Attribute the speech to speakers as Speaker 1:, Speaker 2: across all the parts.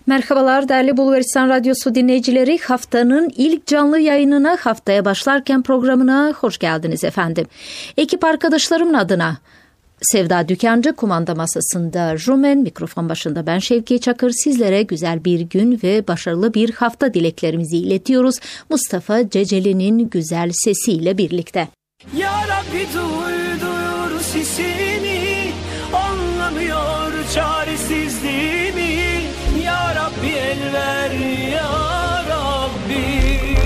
Speaker 1: Merhabalar değerli Bulgaristan Radyosu dinleyicileri, haftanın ilk canlı yayınına, haftaya başlarken programına hoş geldiniz efendim. Ekip arkadaşlarımın adına Sevda Dükancı kumanda masasında, Rumen mikrofon başında ben Şevki Çakır, sizlere güzel bir gün ve başarılı bir hafta dileklerimizi iletiyoruz. Mustafa Ceceli'nin güzel sesiyle birlikte.
Speaker 2: Ya Rabbi duydur sesini, anlamıyor çaresizliğimi. Ya Rabbi el ver ya Rabbi.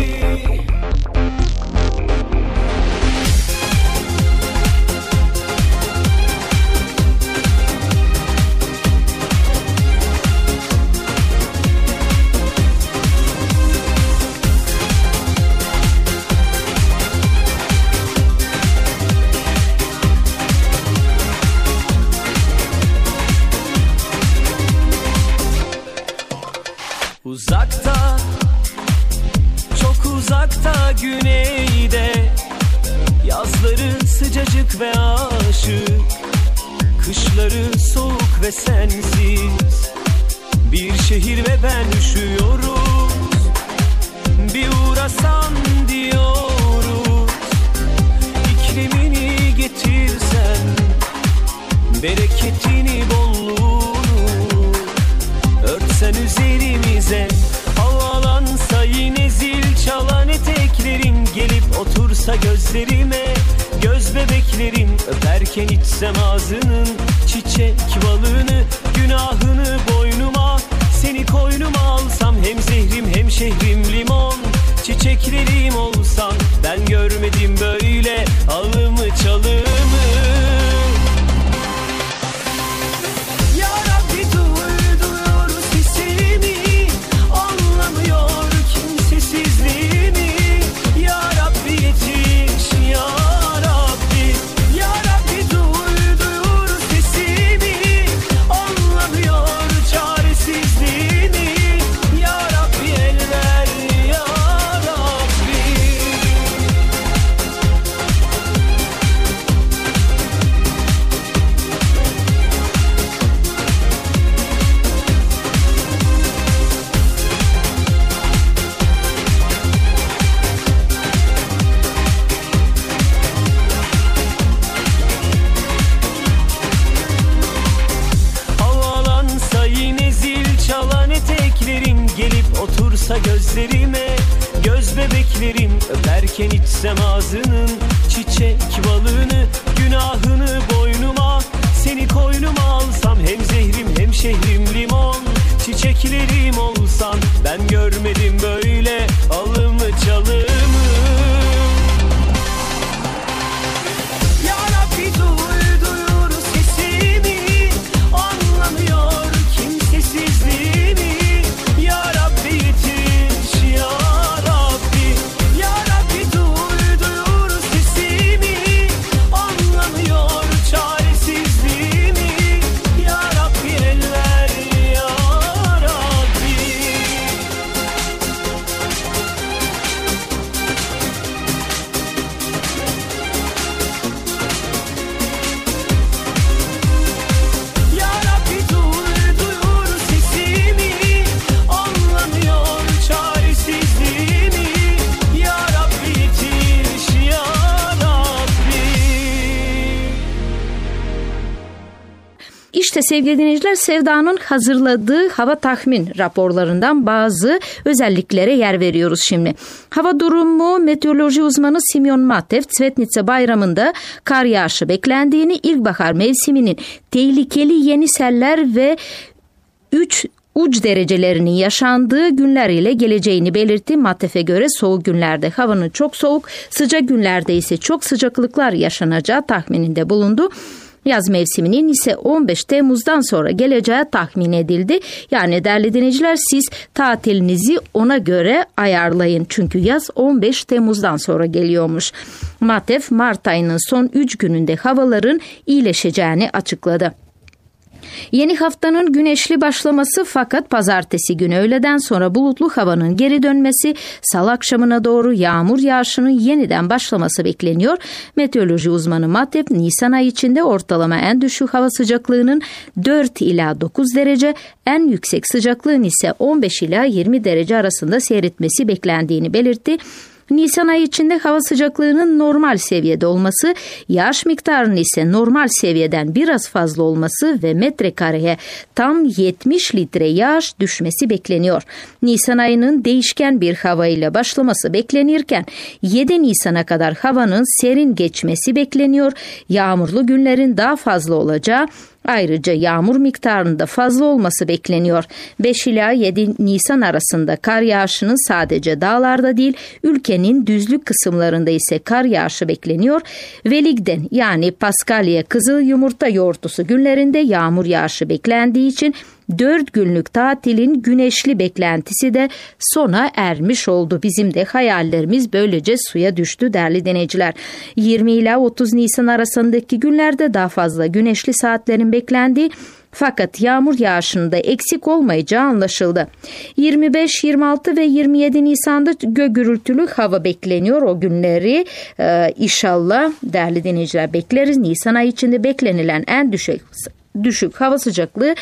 Speaker 2: Uzakta, çok uzakta güneyde, yazları sıcacık ve aşık, kışları soğuk ve sensiz. Bir şehir ve ben üşüyoruz, bir uğrasan diyoruz. İklimini getirsen, bereketini bolluğunu örtsen üzerimize. Havalansa yine zil çalan eteklerin, gelip otursa gözlerime. Göz bebeklerim öperken içsem ağzının çiçek balını. Günahını boynuma, seni koynuma alsam, hem zehrim hem şehrim limon. Çiçeklerim olsan, ben görmedim böyle alımı çalımı. Gözlerime, göz bebeklerim öperken içsem ağzının çiçek balını. Günahını boynuma, seni koynuma alsam, hem zehrim hem şehrim limon. Çiçeklerim olsan, ben görmedim böyle alımı çalımı. Ya Rabbi duydur sesimi, anlamıyor kimsesizliğimi. Ya Rabbi yetiş ya Rabbi. Ya Rabbi duydur sesimi, anlamıyor çaresizliğimi. Ya Rabbi el ver ya Rabbi. Ya Rabbi duydur sesimi, anlamıyor çaresizliğimi. Ya Rabbi yetiş ya Rabbi.
Speaker 1: İşte sevgili dinleyiciler, Sevda'nın hazırladığı hava tahmin raporlarından bazı özelliklere yer veriyoruz şimdi. Hava durumu meteoroloji uzmanı Simeon Matev, Cvetnica bayramında kar yağışı beklendiğini, ilkbahar mevsiminin tehlikeli yeni seller ve 3 uç derecelerinin yaşandığı günler ile geleceğini belirtti. Matef'e göre soğuk günlerde havanın çok soğuk, sıcak günlerde ise çok sıcaklıklar yaşanacağı tahmininde bulundu. Yaz mevsiminin ise 15 Temmuz'dan sonra geleceği tahmin edildi. Yani değerli dinleyiciler, siz tatilinizi ona göre ayarlayın. Çünkü yaz 15 Temmuz'dan sonra geliyormuş. Matev, Mart ayının son 3 gününde havaların iyileşeceğini açıkladı. Yeni haftanın güneşli başlaması fakat pazartesi günü öğleden sonra bulutlu havanın geri dönmesi, salı akşamına doğru yağmur yağışının yeniden başlaması bekleniyor. Meteoroloji uzmanı Matep, Nisan ayı içinde ortalama en düşük hava sıcaklığının 4 ila 9 derece, en yüksek sıcaklığın ise 15 ila 20 derece arasında seyretmesi beklendiğini belirtti. Nisan ayı içinde hava sıcaklığının normal seviyede olması, yağış miktarının ise normal seviyeden biraz fazla olması ve metrekareye tam 70 litre yağış düşmesi bekleniyor. Nisan ayının değişken bir havayla başlaması beklenirken 7 Nisan'a kadar havanın serin geçmesi bekleniyor. Yağmurlu günlerin daha fazla olacağı, ayrıca yağmur miktarında fazla olması bekleniyor. 5 ila 7 Nisan arasında kar yağışının sadece dağlarda değil, ülkenin düzlük kısımlarında ise kar yağışı bekleniyor. Veligden yani Paskalya Kızıl Yumurta Yoğurtusu günlerinde yağmur yağışı beklendiği için 4 günlük tatilin güneşli beklentisi de sona ermiş oldu. Bizim de hayallerimiz böylece suya düştü değerli dinleyiciler. 20 ila 30 Nisan arasındaki günlerde daha fazla güneşli saatlerin beklendiği fakat yağmur yağışında eksik olmayacağı anlaşıldı. 25, 26 ve 27 Nisan'da gök gürültülü hava bekleniyor. O günleri inşallah değerli dinleyiciler bekleriz. Nisan ayı içinde beklenilen en düşük hava sıcaklığı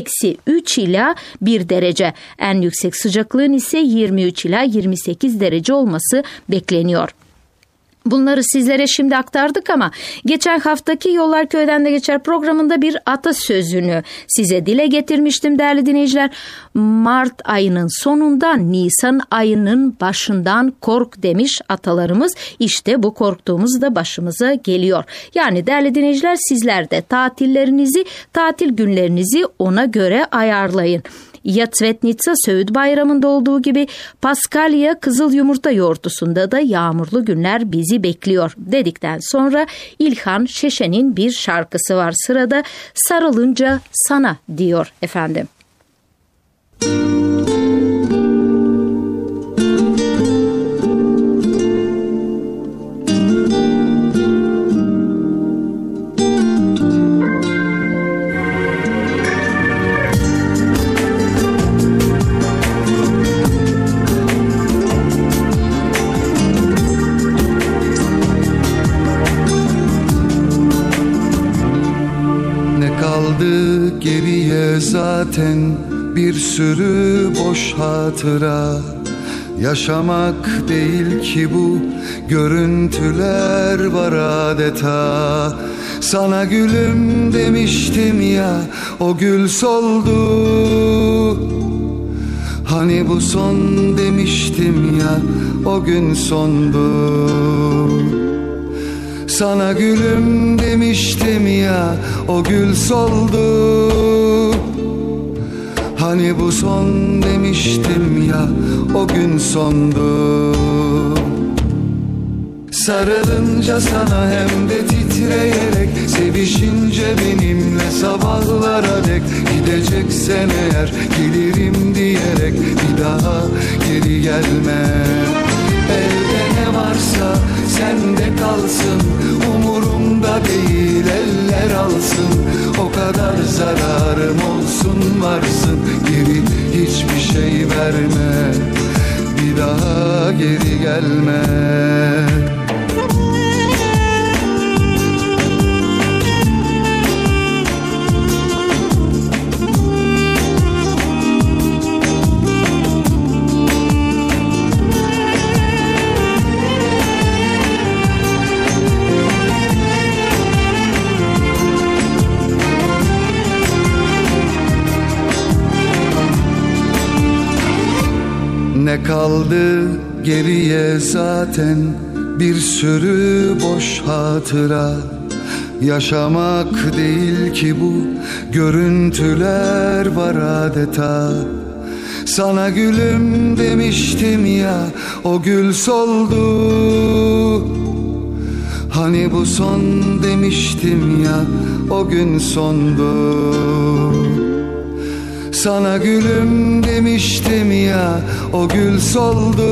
Speaker 1: -3 ila 1 derece. En yüksek sıcaklığın ise 23 ila 28 derece olması bekleniyor. Bunları sizlere şimdi aktardık ama geçen haftaki Yollar Köy'den de geçer programında bir atasözünü size dile getirmiştim değerli dinleyiciler. Mart ayının sonundan Nisan ayının başından kork demiş atalarımız. İşte bu korktuğumuz da başımıza geliyor. Yani değerli dinleyiciler sizler de tatillerinizi, tatil günlerinizi ona göre ayarlayın. Ya Tsvetnitsa Söğüt Bayramı'nda olduğu gibi Paskalya Kızıl Yumurta Yoğurtusu'nda da yağmurlu günler bizi bekliyor dedikten sonra İlhan Şeşen'in bir şarkısı var sırada. Sarılınca sana diyor efendim.
Speaker 3: Geriye zaten bir sürü boş hatıra. Yaşamak değil ki bu, görüntüler var adeta. Sana gülüm demiştim ya, o gül soldu. Hani bu son demiştim ya, o gün sondu. Sana gülüm demiştim ya, o gül soldu. Hani bu son demiştim ya, o gün sondu. Sarılınca sana hem de titreyerek, sevişince benimle sabahlara dek, gideceksen eğer gelirim diyerek bir daha geri gelme. Elde ne varsa sende kalsın, umurumda değil eller alsın. O kadar zararım olsun varsın, geri hiçbir şey verme, bir daha geri gelme. Ne kaldı geriye zaten bir sürü boş hatıra. Yaşamak değil ki bu, görüntüler var adeta. Sana gülüm demiştim ya, o gül soldu. Hani bu son demiştim ya, o gün sondu. Sana gülüm demiştim ya, o gül soldu.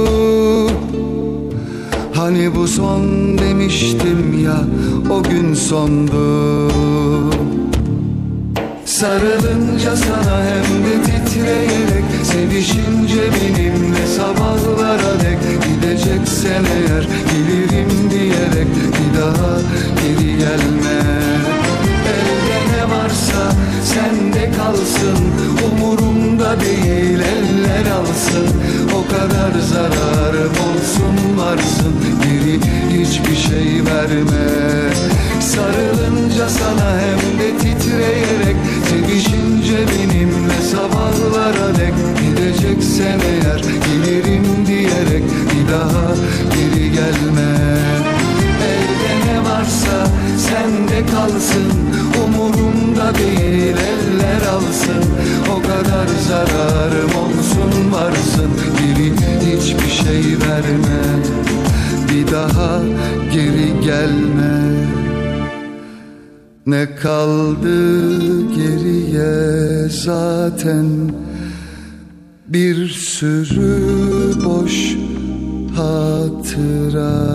Speaker 3: Hani bu son demiştim ya, o gün sondu. Sarılınca sana hem de titreyerek, sevişince benimle sabahlara dek. Gideceksen eğer gelirim diyerek, bir daha geri gelme. Elde ne varsa sende kalsın, umurumda değil eller alsın. O kadar zararım olsun varsın, geri hiçbir şey verme. Sarılınca sana hem de titreyerek, sevişince benimle sabahlara dek. Gideceksen eğer gelirim diyerek, bir daha geri gelme. Elde ne varsa sende kalsın, umurumda değil eller alsın. O kadar zararım olsun varsın, geri hiçbir şey verme. Bir daha geri gelme. Ne kaldı geriye zaten, bir sürü boş hatıra.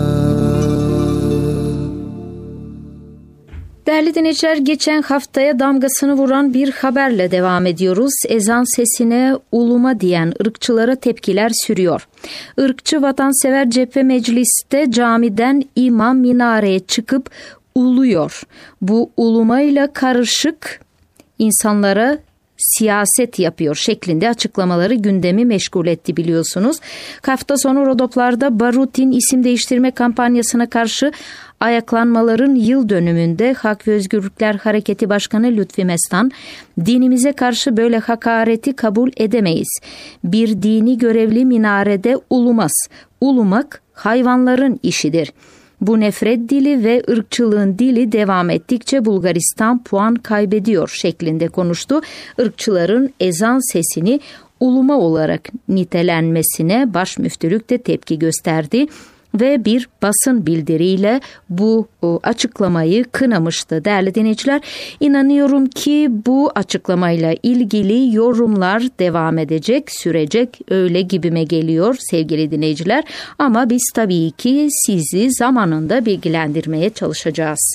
Speaker 1: Değerli dinleyiciler, geçen haftaya damgasını vuran bir haberle devam ediyoruz. Ezan sesine uluma diyen ırkçılara tepkiler sürüyor. Irkçı vatansever cephe mecliste camiden imam minareye çıkıp uluyor. Bu ulumayla karışık insanlara siyaset yapıyor şeklinde açıklamaları gündemi meşgul etti biliyorsunuz. Hafta sonu Rodoplar'da Barutin isim değiştirme kampanyasına karşı ayaklanmaların yıl dönümünde Hak ve Özgürlükler Hareketi Başkanı Lütfi Mestan, dinimize karşı böyle hakareti kabul edemeyiz. Bir dini görevli minarede ulumaz. Ulumak hayvanların işidir. Bu nefret dili ve ırkçılığın dili devam ettikçe Bulgaristan puan kaybediyor şeklinde konuştu. Irkçıların ezan sesini uluma olarak nitelenmesine Başmüftülük de tepki gösterdi ve bir basın bildiriyle bu açıklamayı kınamıştı değerli dinleyiciler. İnanıyorum ki bu açıklamayla ilgili yorumlar devam edecek, sürecek, öyle gibime geliyor sevgili dinleyiciler. Ama biz tabii ki sizi zamanında bilgilendirmeye çalışacağız.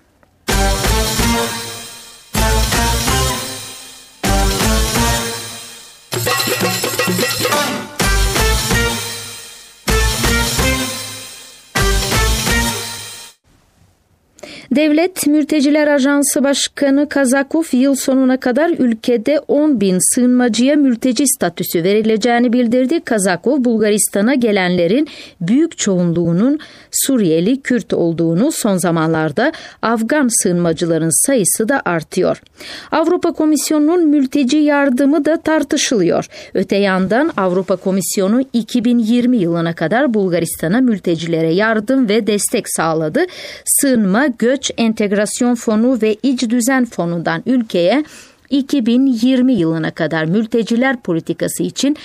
Speaker 1: Devlet Mülteciler Ajansı Başkanı Kazakov yıl sonuna kadar ülkede 10.000 sığınmacıya mülteci statüsü verileceğini bildirdi. Kazakov, Bulgaristan'a gelenlerin büyük çoğunluğunun Suriyeli Kürt olduğunu, son zamanlarda Afgan sığınmacıların sayısı da artıyor. Avrupa Komisyonu'nun mülteci yardımı da tartışılıyor. Öte yandan Avrupa Komisyonu 2020 yılına kadar Bulgaristan'a mültecilere yardım ve destek sağladı. Sığınma, Göç Entegrasyon Fonu ve İç Düzen Fonu'ndan ülkeye 2020 yılına kadar mülteciler politikası için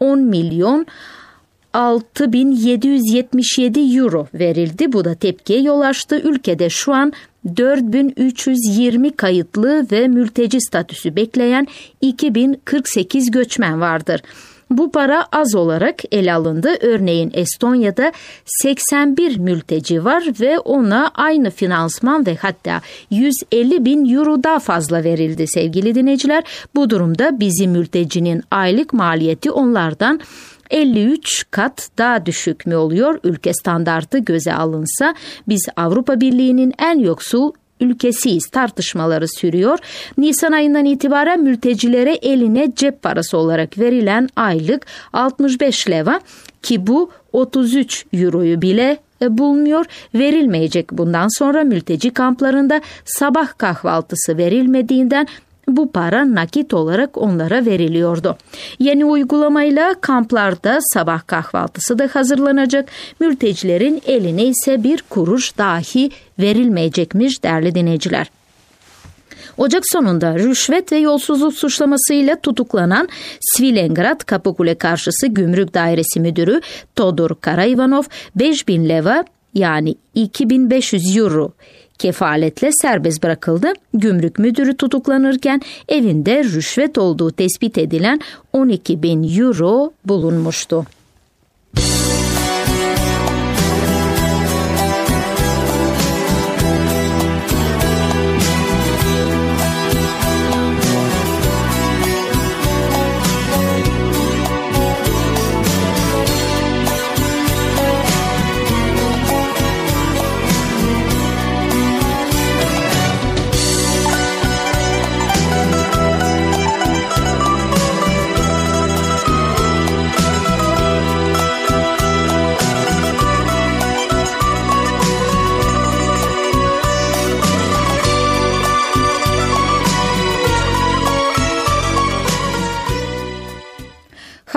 Speaker 1: 10.006.777 euro verildi. Bu da tepkiye yol açtı. Ülkede şu an 4.320 kayıtlı ve mülteci statüsü bekleyen 2.048 göçmen vardır. Bu para az olarak ele alındı. Örneğin Estonya'da 81 mülteci var ve ona aynı finansman ve hatta 150.000 euro daha fazla verildi sevgili dinleyiciler. Bu durumda bizim mültecinin aylık maliyeti onlardan 53 kat daha düşük mü oluyor? Ülke standartı göze alınsa biz Avrupa Birliği'nin en yoksul ülkesiyiz tartışmaları sürüyor. Nisan ayından itibaren mültecilere eline cep parası olarak verilen aylık 65 leva ki bu 33 euroyu bile bulmuyor, verilmeyecek. Bundan sonra mülteci kamplarında sabah kahvaltısı verilmediğinden bu para nakit olarak onlara veriliyordu. Yeni uygulamayla kamplarda sabah kahvaltısı da hazırlanacak. Mültecilerin eline ise bir kuruş dahi verilmeyecekmiş değerli dinleyiciler. Ocak sonunda rüşvet ve yolsuzluk suçlamasıyla tutuklanan Svilengrad Kapıkule Karşısı Gümrük Dairesi Müdürü Todor Karaivanov 5.000 leva yani 2.500 euro kefaletle serbest bırakıldı. Gümrük müdürü tutuklanırken evinde rüşvet olduğu tespit edilen 12.000 euro bulunmuştu.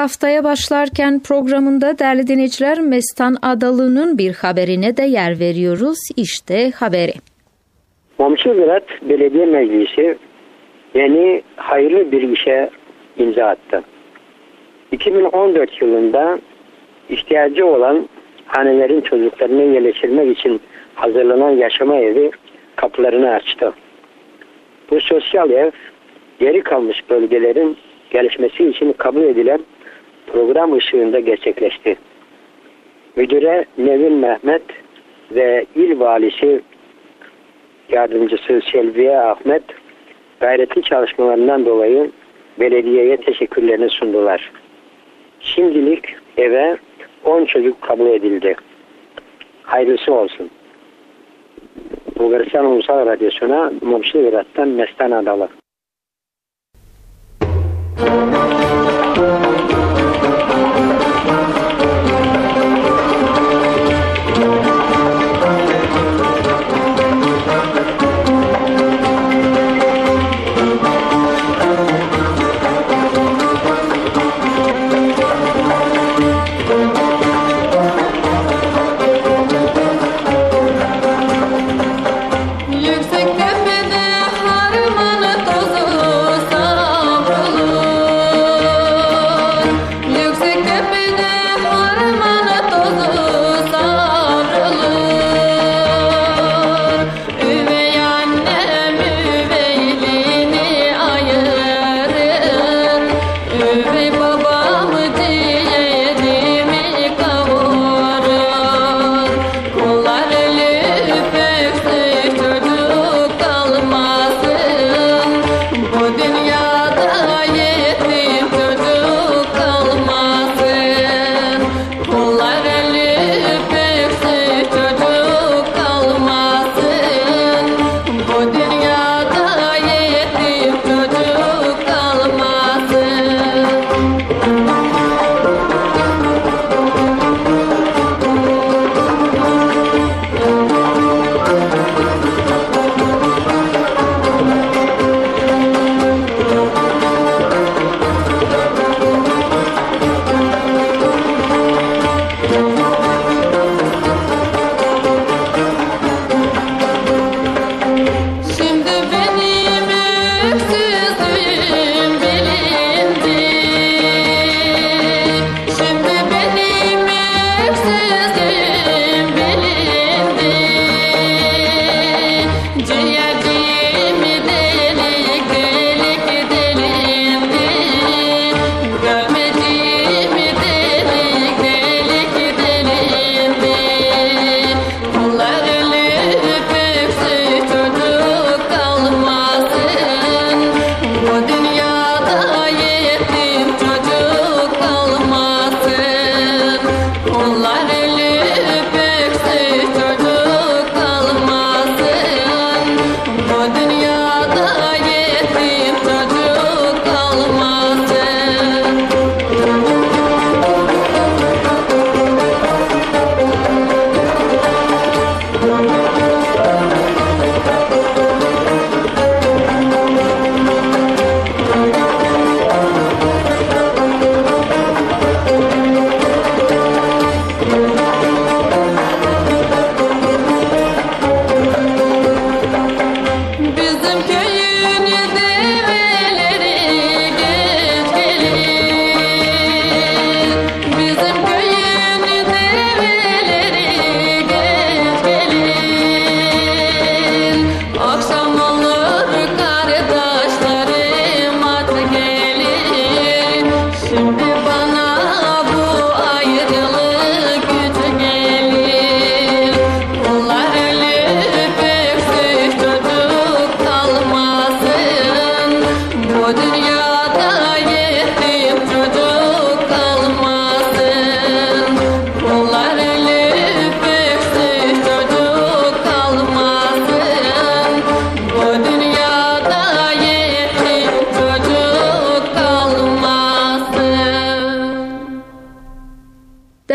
Speaker 1: haftaya başlarken programında değerli dinleyiciler Mestan Adalı'nın bir haberine de yer veriyoruz. İşte haberi.
Speaker 4: Momşuvirat Belediye Meclisi yeni hayırlı bir işe imza attı. 2014 yılında ihtiyacı olan hanelerin çocuklarını yerleştirmek için hazırlanan yaşama evi kapılarını açtı. Bu sosyal ev geri kalmış bölgelerin gelişmesi için kabul edilen program ışığında gerçekleşti. Müdüre Nevin Mehmet ve İl Valisi Yardımcısı Selviye Ahmet gayretli çalışmalarından dolayı belediyeye teşekkürlerini sundular. Şimdilik eve 10 çocuk kabul edildi. Hayırlısı olsun. Bulgaristan Ulusal Radyosu'na Momşuvirat'tan Mestan Adalı.
Speaker 5: Yüksek tepede harmanı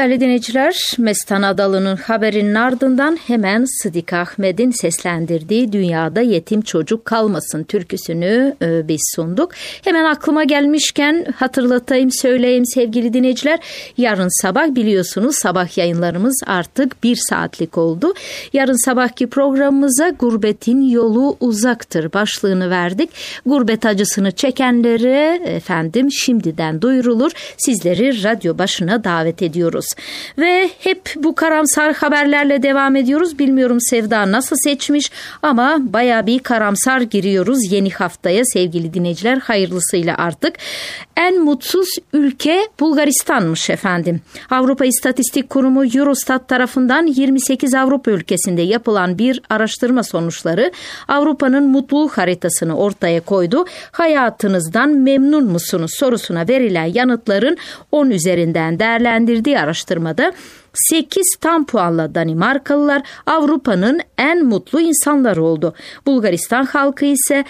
Speaker 1: Değerli dinleyiciler, Mestan Adalı'nın haberinin ardından hemen Sıdık Ahmet'in seslendirdiği Dünyada Yetim Çocuk Kalmasın türküsünü biz sunduk. Hemen aklıma gelmişken hatırlatayım, söyleyeyim sevgili dinleyiciler. Yarın sabah biliyorsunuz sabah yayınlarımız artık 1 saatlik oldu. Yarın sabahki programımıza Gurbetin Yolu Uzaktır başlığını verdik. Gurbet acısını çekenlere şimdiden duyurulur. Sizleri radyo başına davet ediyoruz. Ve hep bu karamsar haberlerle devam ediyoruz. Bilmiyorum Sevda nasıl seçmiş ama baya bir karamsar giriyoruz yeni haftaya sevgili dinleyiciler, hayırlısıyla artık. En mutsuz ülke Bulgaristan'mış efendim. Avrupa İstatistik Kurumu Eurostat tarafından 28 Avrupa ülkesinde yapılan bir araştırma sonuçları Avrupa'nın mutluluk haritasını ortaya koydu. Hayatınızdan memnun musunuz sorusuna verilen yanıtların 10 üzerinden değerlendirdiği araştırmada 8 tam puanla Danimarkalılar Avrupa'nın en mutlu insanları oldu. Bulgaristan halkı ise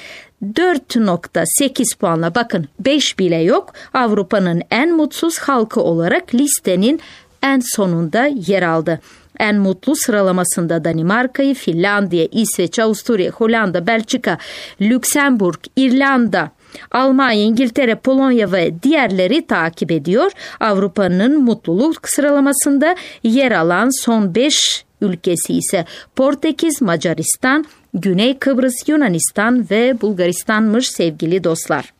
Speaker 1: 4.8 puanla, bakın 5 bile yok, Avrupa'nın en mutsuz halkı olarak listenin en sonunda yer aldı. En mutlu sıralamasında Danimarka'yı, Finlandiya, İsveç, Avusturya, Hollanda, Belçika, Lüksemburg, İrlanda, Almanya, İngiltere, Polonya ve diğerleri takip ediyor. Avrupa'nın mutluluk sıralamasında yer alan son 5 ülkesi ise Portekiz, Macaristan, Güney Kıbrıs, Yunanistan ve Bulgaristan'mış sevgili dostlar.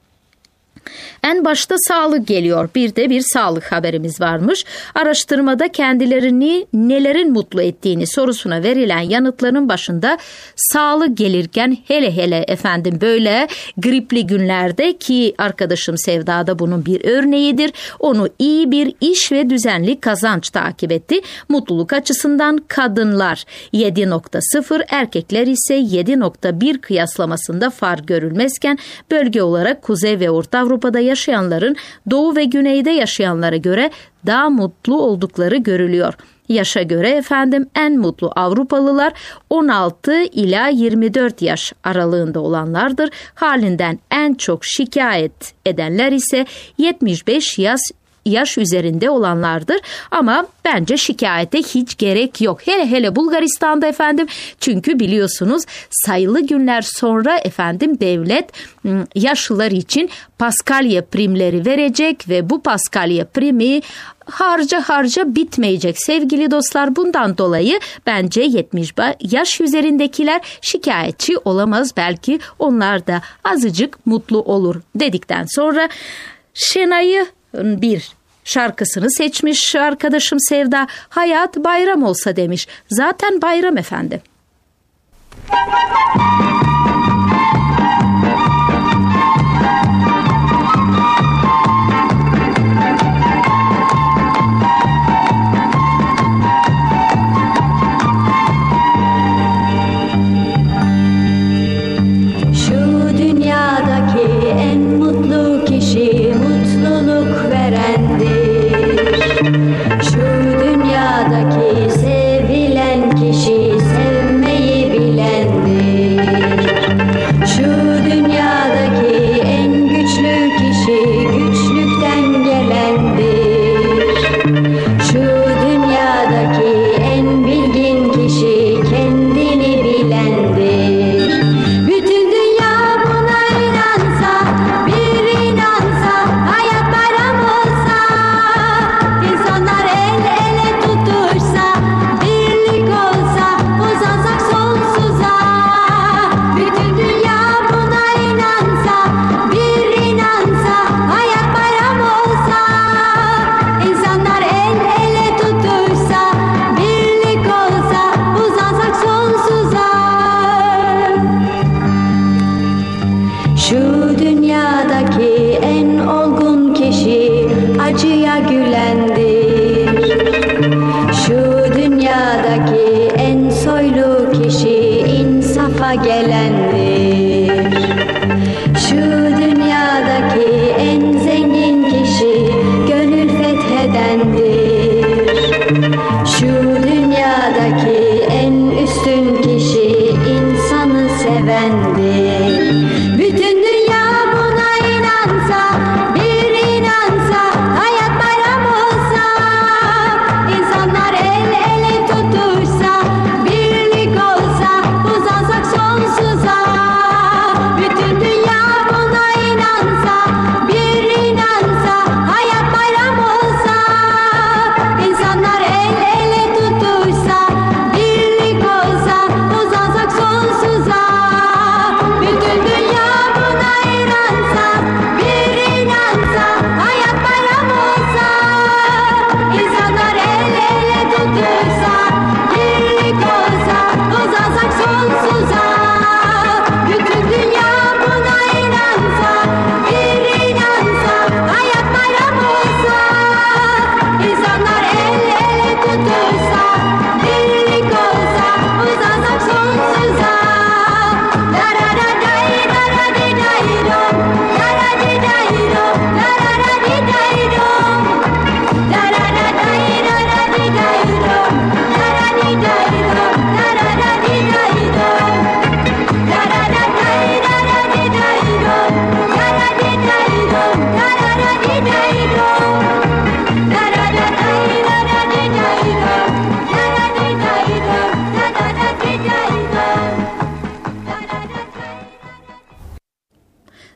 Speaker 1: En başta sağlık geliyor. Bir de bir sağlık haberimiz varmış. Araştırmada kendilerini nelerin mutlu ettiğini sorusuna verilen yanıtların başında sağlık gelirken hele böyle gripli günlerde, ki arkadaşım Sevda da bunun bir örneğidir. Onu iyi bir iş ve düzenli kazanç takip etti. Mutluluk açısından kadınlar 7.0, erkekler ise 7.1 kıyaslamasında fark görülmezken bölge olarak Kuzey ve Orta Avrupa'da yaşayanların Doğu ve Güney'de yaşayanlara göre daha mutlu oldukları görülüyor. Yaşa göre en mutlu Avrupalılar 16 ila 24 yaş aralığında olanlardır. Halinden en çok şikayet edenler ise 75 yaş üzerinde olanlardır. Ama bence şikayete hiç gerek yok. Hele Bulgaristan'da çünkü biliyorsunuz sayılı günler sonra devlet yaşlılar için Paskalya primleri verecek ve bu Paskalya primi harca bitmeyecek sevgili dostlar. Bundan dolayı bence 70 yaş üzerindekiler şikayetçi olamaz. Belki onlar da azıcık mutlu olur dedikten sonra Şenay'ı bir şarkısını seçmiş arkadaşım Sevda. Hayat bayram olsa demiş. Zaten bayram efendim.
Speaker 5: Şu dünyadaki en mutlu kişi mutluluk verendir. Şu dünyadaki sevilen kişi sevmeyi bilendir. Şu dünyadaki en güçlü kişi güçlükten gelendir. Şu dünyadaki en bilgin kişi kendini bilendir. Bütün dünya buna inansa, bir inansa, hayat bayram olsa, insanlar el ele tutuşsa, birlik olsa, uzansak sonsuza. Bütün dünya buna inansa, bir inansa, hayat bayram olsa, insanlar el ele tutuşsa, birlik olsa, uzansak sonsuza. Şu dünyadaki en olgun kişi acıya gülendir. Şu dünyadaki en soylu kişi insafa gelendir. Şu dünyadaki en zengin kişi gönül fethedendir. Şu dünyadaki en üstün kişi insanı sevendir. Bütün dünya buna inansa, bir inansa, hayat bayram olsa,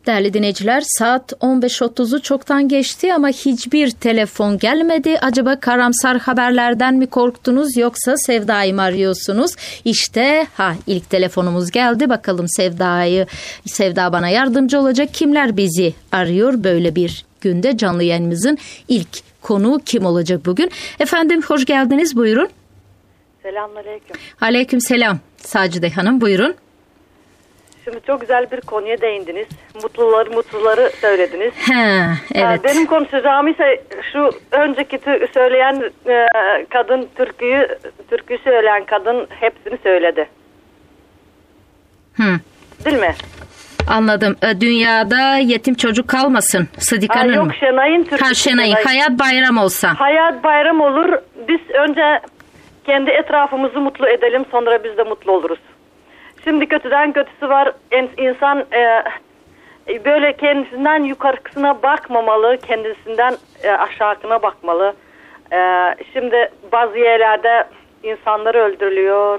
Speaker 1: Değerli dinleyiciler, saat 15.30'u çoktan geçti ama hiçbir telefon gelmedi. Acaba karamsar haberlerden mi korktunuz yoksa Sevda'yı mı arıyorsunuz? İşte ilk telefonumuz geldi. Bakalım Sevda bana yardımcı olacak. Kimler bizi arıyor böyle bir günde? Canlı yayınımızın ilk konuğu kim olacak bugün? Efendim hoş geldiniz, buyurun.
Speaker 6: Selamünaleyküm.
Speaker 1: Aleyküm selam. Sacide Hanım, buyurun.
Speaker 6: Şimdi çok güzel bir konuya değindiniz. Mutluları söylediniz.
Speaker 1: Evet.
Speaker 6: Benim konuşacağım ise şu önceki söyleyen kadın, türkü söyleyen kadın hepsini söyledi. Değil mi?
Speaker 1: Anladım. Dünyada yetim çocuk kalmasın. Sıdika'nın mı?
Speaker 6: Yok, Şenay'ın türküsü.
Speaker 1: Şenay'ın. Hayat bayram olsa.
Speaker 6: Hayat bayram olur. Biz önce kendi etrafımızı mutlu edelim, sonra biz de mutlu oluruz. Şimdi kötüden kötüsü var. İnsan böyle kendisinden yukarısına bakmamalı, kendisinden aşağısına bakmalı. Şimdi bazı yerlerde insanlar öldürülüyor,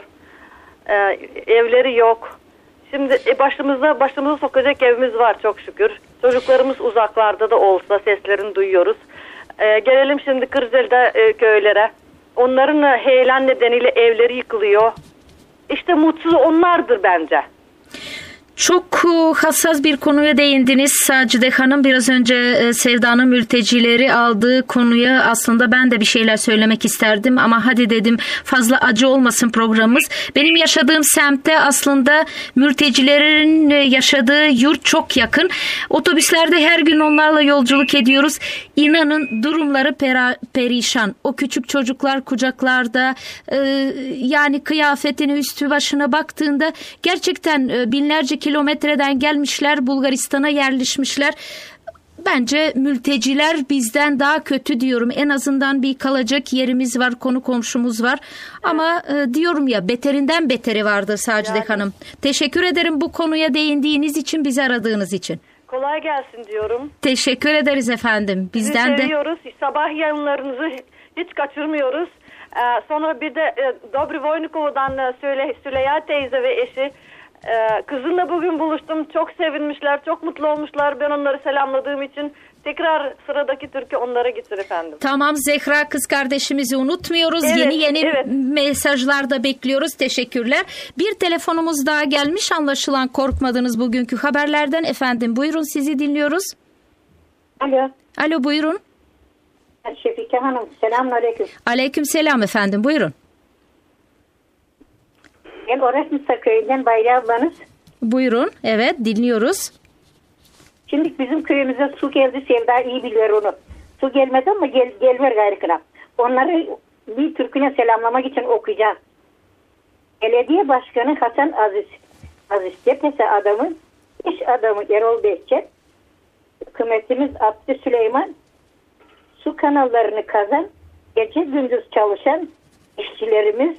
Speaker 6: evleri yok. Şimdi başımıza sokacak evimiz var çok şükür. Çocuklarımız uzaklarda da olsa seslerini duyuyoruz. Gelelim şimdi Kırcalı'da köylere. Onların heyelan nedeniyle evleri yıkılıyor. İşte mutsuz onlardır bence.
Speaker 1: Çok hassas bir konuya değindiniz Sacide Hanım. Biraz önce Sevda'nın mültecileri aldığı konuya aslında ben de bir şeyler söylemek isterdim. Ama hadi dedim, fazla acı olmasın programımız. Benim yaşadığım semtte aslında mültecilerin yaşadığı yurt çok yakın. Otobüslerde her gün onlarla yolculuk ediyoruz. İnanın durumları perişan. O küçük çocuklar kucaklarda, yani kıyafetini üstü başına baktığında gerçekten binlerce kilometreden gelmişler, Bulgaristan'a yerleşmişler. Bence mülteciler bizden daha kötü diyorum. En azından bir kalacak yerimiz var, konu komşumuz var. Ama diyorum ya, beterinden beteri vardır Sacide Hanım. Teşekkür ederim bu konuya değindiğiniz için, bizi aradığınız için.
Speaker 6: Kolay gelsin diyorum.
Speaker 1: Teşekkür ederiz efendim. Bizden
Speaker 6: Sizi seviyoruz. Sabah yayınlarınızı hiç kaçırmıyoruz. Sonra bir de Dobri Vojnikova'dan Süleyha teyze ve eşi. Kızımla bugün buluştum. Çok sevinmişler, çok mutlu olmuşlar. Ben onları selamladığım için tekrar sıradaki türkü onlara gitsin efendim.
Speaker 1: Tamam, Zehra kız kardeşimizi unutmuyoruz.
Speaker 6: Evet,
Speaker 1: Yeni mesajlar da bekliyoruz. Teşekkürler. Bir telefonumuz daha gelmiş. Anlaşılan korkmadınız bugünkü haberlerden. Efendim buyurun, sizi dinliyoruz. Alo buyurun.
Speaker 7: Şefika Hanım, selamünaleyküm.
Speaker 1: Aleyküm selam efendim, buyurun.
Speaker 7: Ben Orasmisa köyünden Bayra ablanız.
Speaker 1: Buyurun, evet dinliyoruz.
Speaker 7: Şimdi bizim köyümüze su geldi, Sevda iyi biliyor onu. Su gelmedi ama gelmer gayrıkına. Onları bir türküne selamlamak için okuyacağım. Belediye Başkanı Hasan Aziz Tepesi adamı, iş adamı Erol Behçet, hükümetimiz Abdü Süleyman, su kanallarını kazan, gece gündüz çalışan işçilerimiz.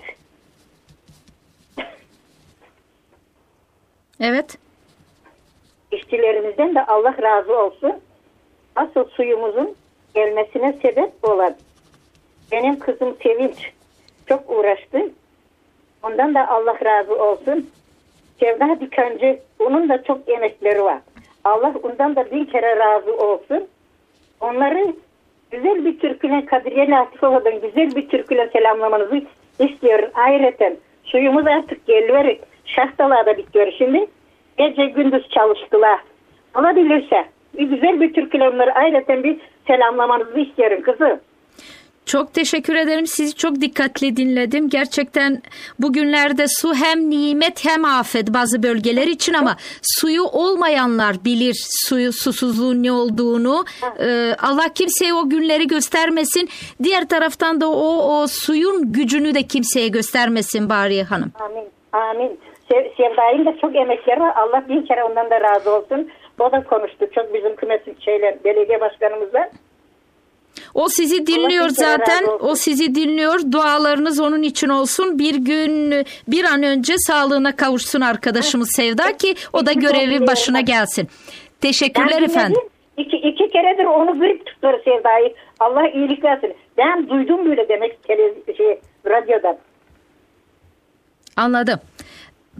Speaker 1: Evet.
Speaker 7: İşçilerimizden de Allah razı olsun. Asıl suyumuzun gelmesine sebep olan benim kızım Sevinç çok uğraştı. Ondan da Allah razı olsun. Sevda Dikancı, onun da çok emekleri var. Allah ondan da 1000 kere razı olsun. Onları güzel bir türküyle, Kadriye Latifova'dan güzel bir türküyle selamlamanızı istiyorum. Ayrıca suyumuz artık geliyor. Şahtalarda bitiyor şimdi. Gece gündüz çalıştılar. Olabilirse güzel bir türküyle onları ayrıca bir selamlamanızı istiyorum kızım.
Speaker 1: Çok teşekkür ederim. Sizi çok dikkatli dinledim. Gerçekten bugünlerde su hem nimet hem afet bazı bölgeler için, ama suyu olmayanlar bilir susuzluğun ne olduğunu. Allah kimseye o günleri göstermesin. Diğer taraftan da o suyun gücünü de kimseye göstermesin Bariye Hanım.
Speaker 7: Amin. Amin. Sevda'nın da çok emekleri var. Allah 1000 kere ondan da razı olsun. O da konuştu. Çok bizim belediye başkanımızla.
Speaker 1: O sizi dinliyor zaten. O sizi dinliyor. Dualarınız onun için olsun. Bir an önce sağlığına kavuşsun arkadaşımız Sevda ki o da görevi başına gelsin. Teşekkürler efendim.
Speaker 7: İki keredir onu grip tutuyor Sevda'yı. Allah iyilik versin. Ben duydum böyle demek radyodan.
Speaker 1: Anladım.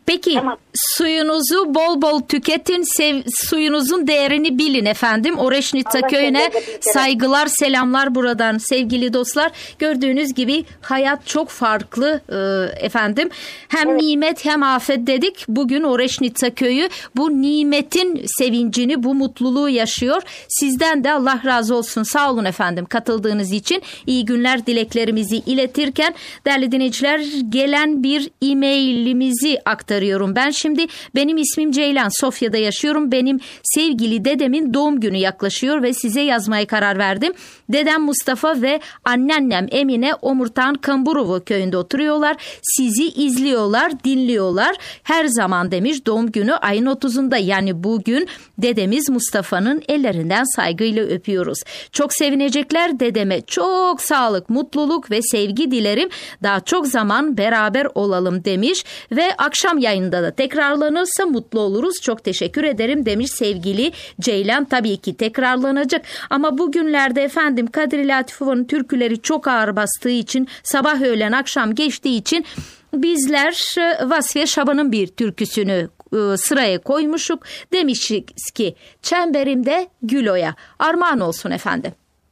Speaker 1: Peki
Speaker 7: Tamam.
Speaker 1: suyunuzu bol bol tüketin, suyunuzun değerini bilin efendim. Oreşnitsa
Speaker 7: Allah
Speaker 1: köyüne
Speaker 7: size de bir kere.
Speaker 1: saygılar, selamlar buradan sevgili dostlar. Gördüğünüz gibi hayat çok farklı efendim. Hem nimet hem afet dedik. Bugün Oreşnitsa köyü bu nimetin sevincini, bu mutluluğu yaşıyor. Sizden de Allah razı olsun. Sağ olun efendim katıldığınız için. İyi günler dileklerimizi iletirken değerli dinleyiciler, gelen bir e-mailimizi aktarıyorum. Ben şimdi, benim ismim Ceylan, Sofya'da yaşıyorum. Benim sevgili dedemin doğum günü yaklaşıyor ve size yazmaya karar verdim. Dedem Mustafa ve anneannem Emine Omurtan Kamburovu köyünde oturuyorlar. Sizi izliyorlar, dinliyorlar. Her zaman demiş, doğum günü ayın 30'unda, yani bugün dedemiz Mustafa'nın ellerinden saygıyla öpüyoruz. Çok sevinecekler, dedeme çok sağlık, mutluluk ve sevgi dilerim. Daha çok zaman beraber olalım demiş ve akşam yayında da tekrarlanırsa mutlu oluruz. Çok teşekkür ederim demiş sevgili Ceylan. Tabii ki tekrarlanacak ama bugünlerde efendim Kadri Latifova'nın türküleri çok ağır bastığı için, sabah öğlen akşam geçtiği için bizler Vasfiye Şaban'ın bir türküsünü sıraya koymuşuk. Demişiz ki çemberimde gül oya. Armağan olsun efendim.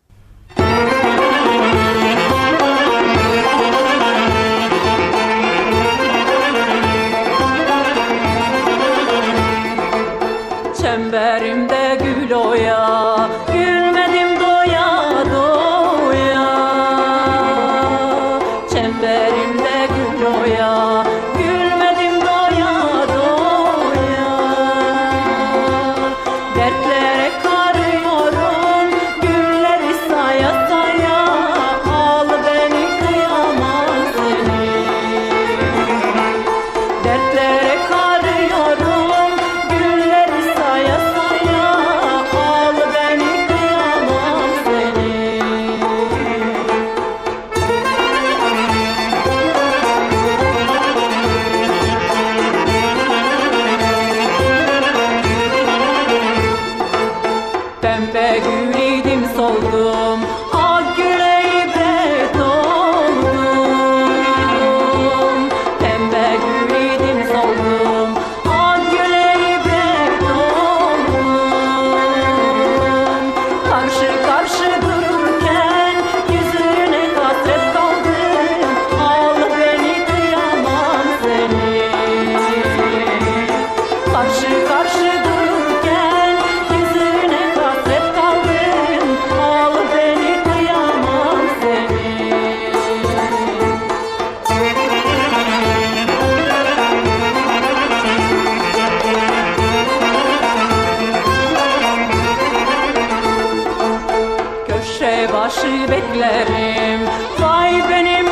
Speaker 2: Çemberimde gül oya, gülmedim doya doya. Çemberimde gül oya, gülmedim doya doya. Dertlere karıyorum, gülleri saya saya. Al beni kıyamam seni. Dertlere karıyorum, gülleri saya saya. Al beni kıyamam seni. Pembe gül idim soldum, ak güle ibret oldum. Pembe gül idim soldum, ak güle ibret oldum. Karşı karşı dururken yüzüne hasret kaldım. Al beni kıyamam seni. Karşı karşı dururken yüzüne hasret kaldım. Al beni kıyamam seni. Köşe başı beklerim, vay benim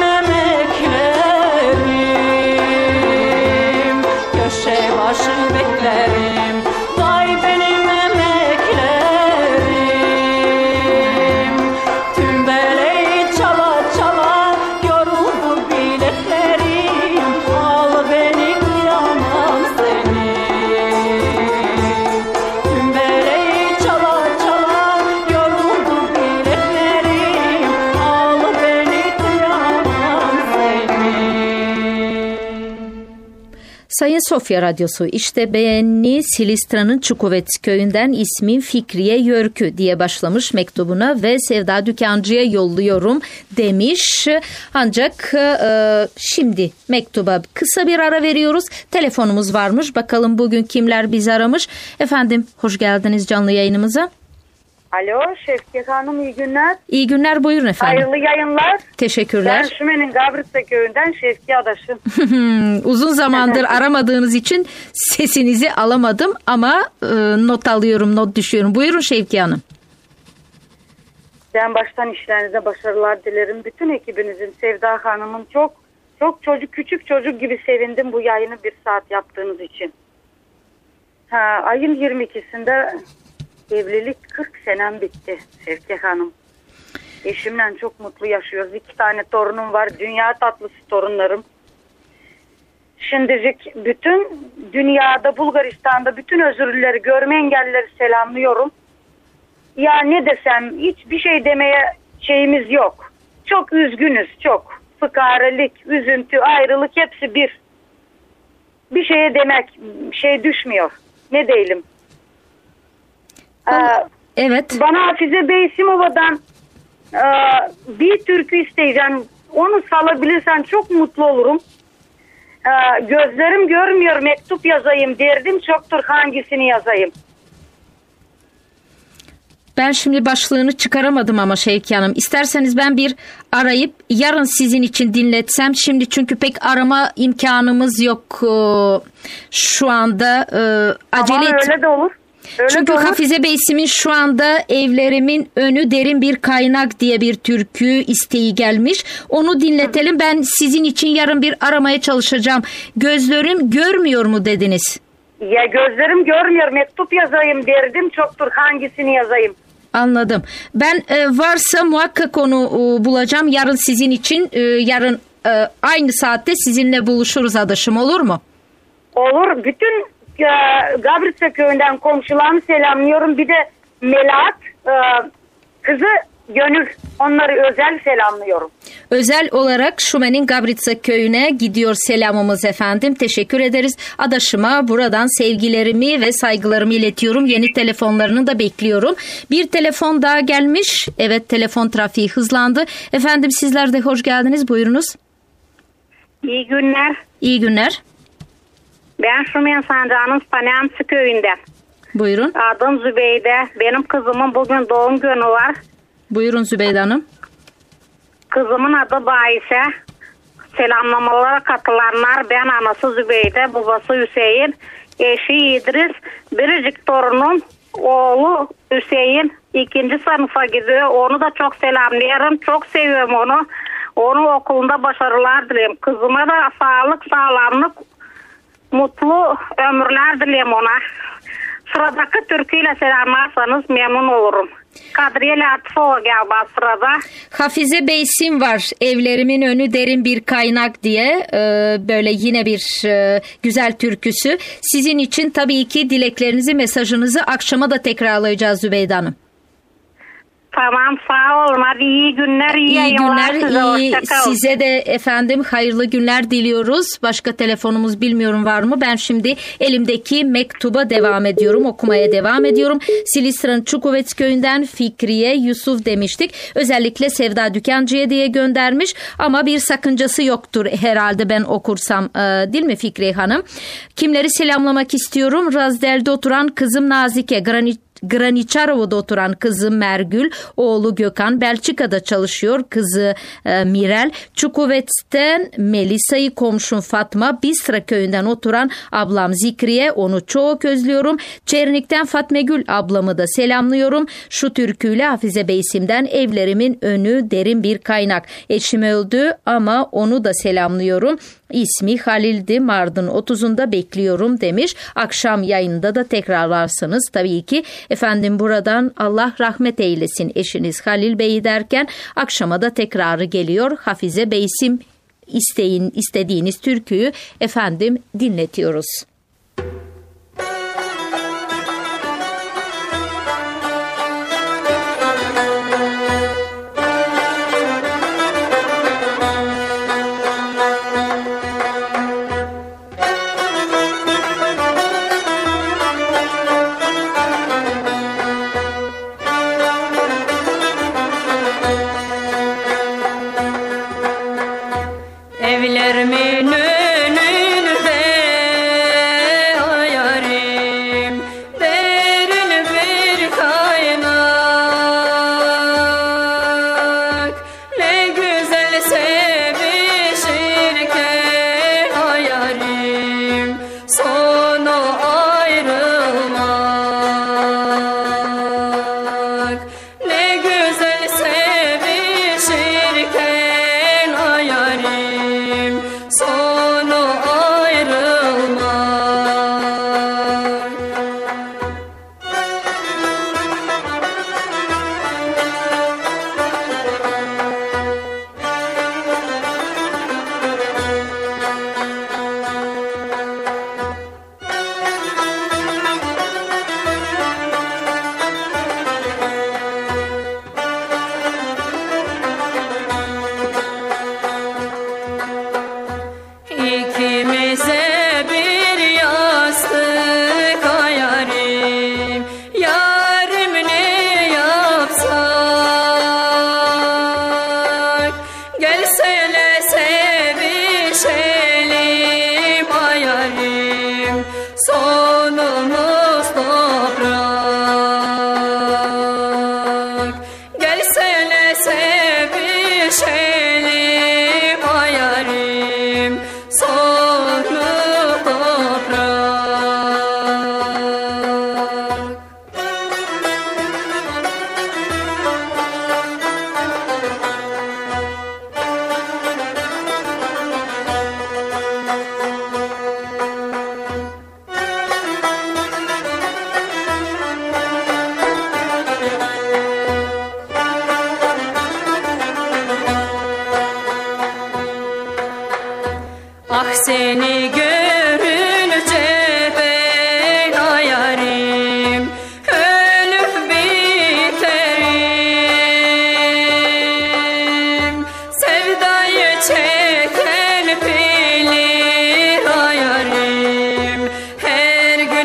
Speaker 2: emeklerim. Köşe başı beklerim, vay benim emeklerim. Tümbeleyi çala çala yoruldu bileklerim. Al beni kıyamam seni. Tümbeleyi çala çala yoruldu bileklerim. Al beni kıyamam seni.
Speaker 1: Sayın Sofya Radyosu, işte beğeni Silistra'nın Çukuvet köyünden ismim Fikriye Yörkü diye başlamış mektubuna ve Sevda Dükancı'ya yolluyorum demiş. Ancak şimdi mektuba kısa bir ara veriyoruz. Telefonumuz varmış. Bakalım bugün kimler bizi aramış. Efendim hoş geldiniz canlı yayınımıza.
Speaker 8: Alo Şevket Hanım, iyi günler.
Speaker 1: İyi günler, buyurun efendim.
Speaker 8: Hayırlı yayınlar.
Speaker 1: Teşekkürler.
Speaker 8: Ben Şümen'in Gabrıtsa köyünden Şevki Adaş'ım.
Speaker 1: Uzun zamandır aramadığınız için sesinizi alamadım ama not alıyorum, not düşüyorum. Buyurun Şevki Hanım.
Speaker 8: Ben baştan işlerinize başarılar dilerim. Bütün ekibinizin, Sevda Hanım'ın çok çocuk, küçük çocuk gibi sevindim bu yayını bir saat yaptığınız için. Ayın 22'sinde evlilik 40 senem bitti Şevki Hanım. Eşimle çok mutlu yaşıyoruz. 2 tane torunum var. Dünya tatlısı torunlarım. Şimdicik bütün dünyada, Bulgaristan'da bütün özürlüleri, görme engellileri selamlıyorum. Ya ne desem, hiçbir şey demeye şeyimiz yok. Çok üzgünüz, çok. Fıkarelik, üzüntü, ayrılık hepsi bir. bir şeye demek şey düşmüyor. Ne diyelim?
Speaker 1: Evet.
Speaker 8: Bana Hafize Beysimova'dan bir türkü isteyeceğim. Onu salabilirsen çok mutlu olurum. Gözlerim görmüyor, mektup yazayım, derdim çoktur, hangisini yazayım?
Speaker 1: Ben şimdi başlığını çıkaramadım ama Şevki Hanım. İsterseniz ben bir arayıp yarın sizin için dinletsem. Şimdi çünkü pek arama imkanımız yok şu anda. Acele
Speaker 8: Ama öyle de olur. Öyle
Speaker 1: çünkü
Speaker 8: de olur.
Speaker 1: Hafize Beysim'in şu anda evlerimin önü derin bir kaynak diye bir türkü isteği gelmiş. Onu dinletelim. Ben sizin için yarın bir aramaya çalışacağım. Gözlerim görmüyor mu dediniz?
Speaker 8: Ya gözlerim görmüyor, mektup yazayım, derdim çoktur, hangisini yazayım?
Speaker 1: Anladım. Ben varsa muhakkak onu bulacağım. Yarın sizin için yarın aynı saatte sizinle buluşuruz adaşım, olur mu?
Speaker 8: Olur. Bütün Gabritsa köyünden komşularımı selamlıyorum. Bir de Melahat kızı Gönül. Onları özel selamlıyorum.
Speaker 1: Özel olarak Şumen'in Gabritsa köyüne gidiyor selamımız efendim. Teşekkür ederiz. Adaşıma buradan sevgilerimi ve saygılarımı iletiyorum. Yeni telefonlarını da bekliyorum. Bir telefon daha gelmiş. Evet, telefon trafiği hızlandı. Efendim sizler de hoş geldiniz. Buyurunuz.
Speaker 9: İyi günler.
Speaker 1: İyi günler.
Speaker 9: Ben Şumen Sancağı'nın Panamsı köyünden.
Speaker 1: Buyurun.
Speaker 9: Adım Zübeyde. Benim kızımın bugün doğum günü var.
Speaker 1: Buyurun Zübeyde Hanım.
Speaker 9: Kızımın adı Bayse. Selamlamalara katılanlar, ben anası Zübeyde, babası Hüseyin, eşi İdris, biricik torunum oğlu Hüseyin 2. sınıfa gidiyor. Onu da çok selamlıyorum. Çok seviyorum onu. Onun okulunda başarılar dileyim. Kızıma da sağlık, sağlamlık, mutlu ömürler dileyim ona. Sıradaki türküyle selamlarsanız memnun olurum. Kadriye Latifova galiba sırada.
Speaker 1: Hafize Beysim var. Evlerimin önü derin bir kaynak diye böyle yine bir güzel türküsü. Sizin için tabii ki dileklerinizi, mesajınızı akşama da tekrarlayacağız Zübeyde Hanım.
Speaker 9: Tamam, sağ olun. Hadi iyi günler, iyi yayınlar size.
Speaker 1: Size de efendim hayırlı günler diliyoruz. Başka telefonumuz bilmiyorum var mı? Ben şimdi elimdeki mektuba devam ediyorum. Okumaya devam ediyorum. Silistra'nın Çukovets köyünden Fikriye Yusuf demiştik. Özellikle Sevda Dükancı'ya diye göndermiş. Ama bir sakıncası yoktur herhalde ben okursam, değil mi Fikriye Hanım? Kimleri selamlamak istiyorum? Razdel'de oturan kızım Nazike, Graniçarova'da oturan kızı Mergül, oğlu Gökhan, Belçika'da çalışıyor kızı Mirel, Çukovets'ten Melisa'yı, komşum Fatma, Bistra köyünden oturan ablam Zikriye, onu çok özlüyorum. Çernik'ten Fatma Gül ablamı da selamlıyorum. Şu türküyle Hafize Beysim'den evlerimin önü derin bir kaynak. Eşim öldü ama onu da selamlıyorum. İsmi Halil'di, Mardin 30'unda bekliyorum demiş. Akşam yayında da tekrarlarsınız tabii ki. Efendim buradan Allah rahmet eylesin eşiniz Halil Bey'i derken akşama da tekrarı geliyor. Hafize Beysim istediğiniz türküyü efendim dinletiyoruz.
Speaker 2: Evlerimin önünde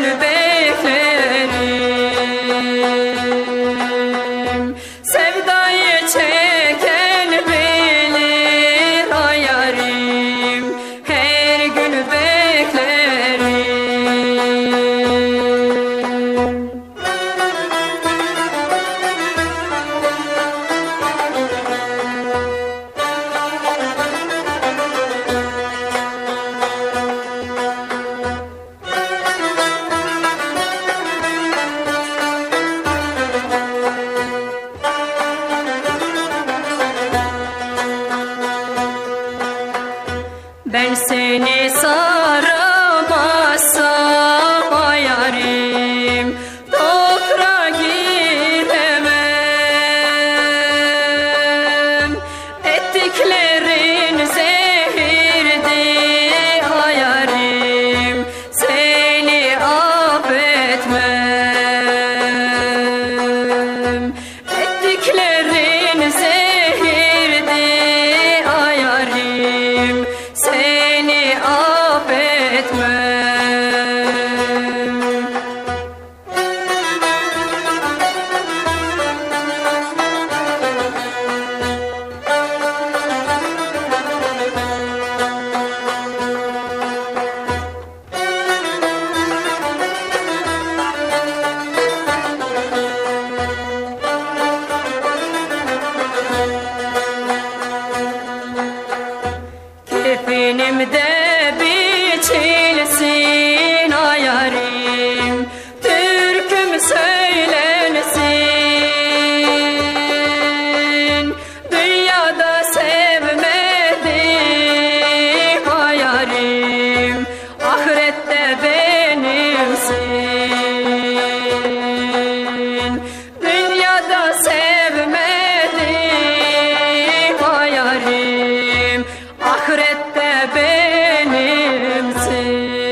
Speaker 10: beklerim. Sevdayı çeken bilir o yarim, her gün beklerim. Ben seni saramazsam o yarim, toprağa giremem. Ettiklerin zehirdi o yarim, seni affetmem. Ettiklerin zehirdi o yarim, seni affetmem. Kefinimde biçilsin o yarim, türküm söylensin. Dünyada sevmedim o yarim, ahirette benimsin. Dünyada sevmedim o yarim, ahirette benimsin.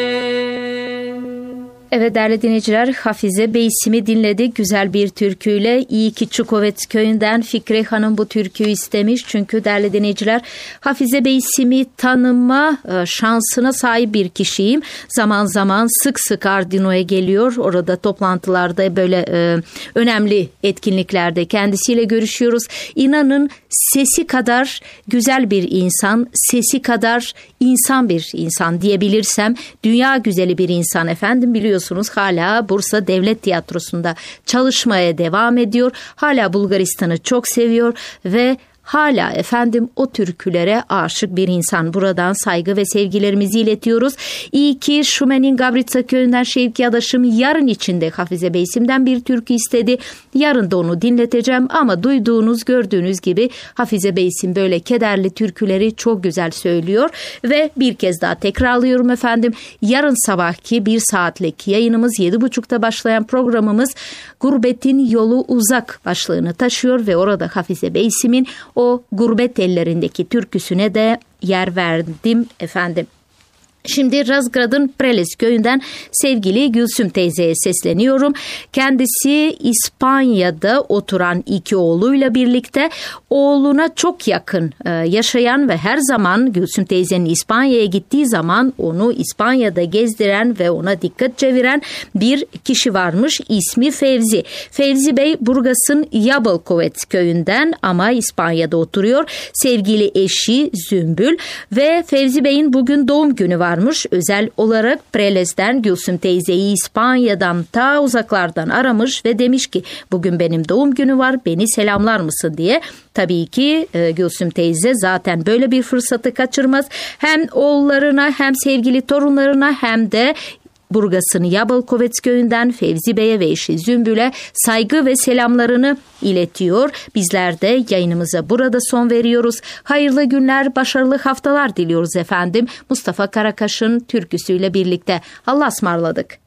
Speaker 1: Evet değerli dinleyiciler, Hafize Beysim'i dinledik güzel bir türküyle. İyi ki Çukovets köyünden Fikri Hanım bu türküyü istemiş. Çünkü değerli dinleyiciler, Hafize Beysim'i tanıma şansına sahip bir kişiyim. Zaman zaman sık sık Ardino'ya geliyor. Orada toplantılarda böyle önemli etkinliklerde kendisiyle görüşüyoruz. İnanın sesi kadar güzel bir insan, sesi kadar insan bir insan diyebilirsem, dünya güzeli bir insan efendim. Biliyorsunuz hala Bursa Devlet Tiyatrosu'nda çalışmaya devam ediyor. Hala Bulgaristan'ı çok seviyor ve hala efendim o türkülere aşık bir insan. Buradan saygı ve sevgilerimizi iletiyoruz. İyi ki Şumen'in Gabritsa köyünden Şevki Adaşım yarın içinde Hafize Beysim'den bir türkü istedi. Yarın da onu dinleteceğim ama duyduğunuz, gördüğünüz gibi Hafize Beysim böyle kederli türküleri çok güzel söylüyor. Ve bir kez daha tekrarlıyorum efendim. Yarın sabahki 1 saatlik yayınımız 7.30'da başlayan programımız Gurbetin Yolu Uzak başlığını taşıyor ve orada Hafize Beysim'in o gurbet ellerindeki türküsüne de yer verdim efendim. Şimdi Razgrad'ın Preles köyünden sevgili Gülsüm teyzeye sesleniyorum. Kendisi İspanya'da oturan 2 oğluyla birlikte oğluna çok yakın yaşayan ve her zaman Gülsüm teyzenin İspanya'ya gittiği zaman onu İspanya'da gezdiren ve ona dikkat çeviren bir kişi varmış. İsmi Fevzi. Fevzi Bey Burgas'ın Yabalkovet köyünden ama İspanya'da oturuyor. Sevgili eşi Zümbül ve Fevzi Bey'in bugün doğum günü var. Özel olarak Preles'ten Gülsüm teyzeyi İspanya'dan ta uzaklardan aramış ve demiş ki bugün benim doğum günü var, beni selamlar mısın diye. Tabii ki Gülsüm teyze zaten böyle bir fırsatı kaçırmaz. Hem oğullarına hem sevgili torunlarına hem de Burgas'ın Yabalkovets köyünden Fevzi Bey'e ve eşi Zümbül'e saygı ve selamlarını iletiyor. Bizler de yayınımıza burada son veriyoruz. Hayırlı günler, başarılı haftalar diliyoruz efendim. Mustafa Karakaş'ın türküsüyle birlikte. Allah'a ısmarladık.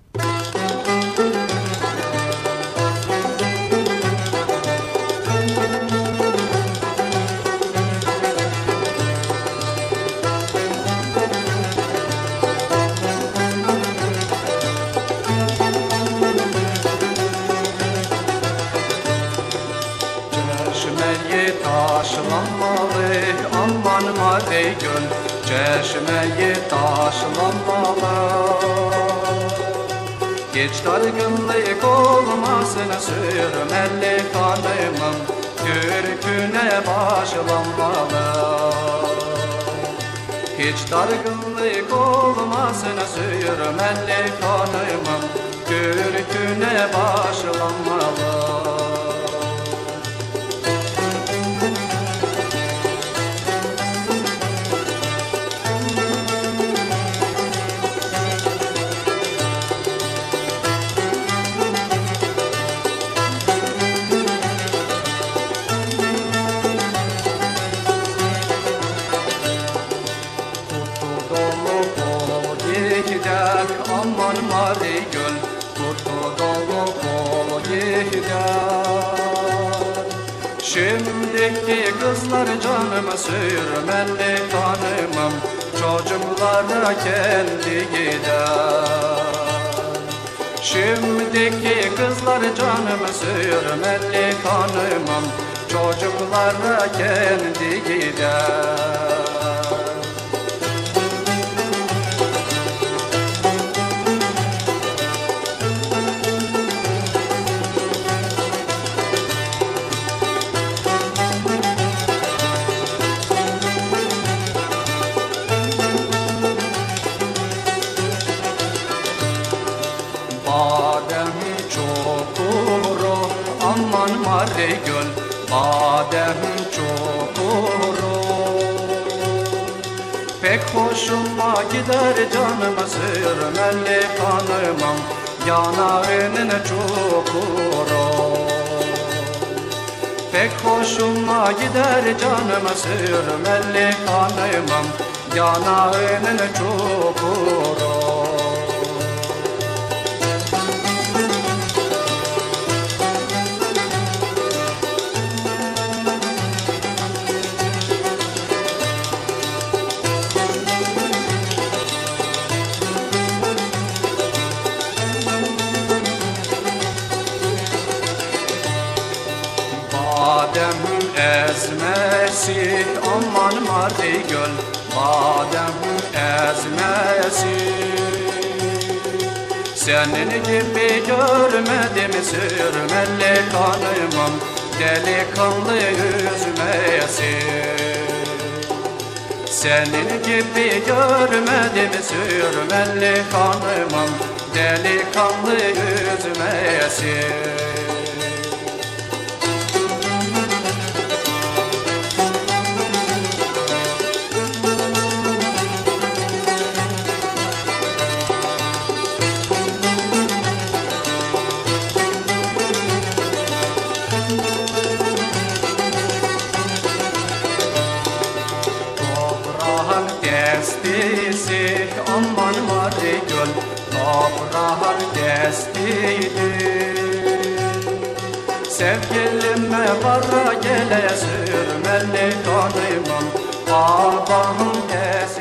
Speaker 3: taşlanmalı, aman hadi göl çeşmeyi taşlanmalı.
Speaker 11: Hiç dargınlık olmasın sürmeli kanımın Türküne başlanmalı Hiç dargınlık olmasın sürmeli kanımın Türküne başlanmalı Aman mari göl Kutu dolu kol gider Şimdiki kızlar canımı sürmeli kanımım Çocuklara kendi gider Şimdiki kızlar canımı sürmeli kanımım Çocuklara kendi gider Badem çokuru aman mari göl Badem çokuru Pek hoşuma gider canımı sürmeli kanımım Yanağının çukuru Pek hoşuma gider canımı sürmeli kanımım Yanağının çukuru Badem ezmesi aman mari göl Badem ezmesi Senin gibi görmedim sürmeli kanımım Delikanlı üzmesi Senin gibi görmedim sürmeli kanımım Delikanlı üzmesi destisi aman mari göl Toprak destiydi Sevgilime vara gele sürmeli kanımım Babam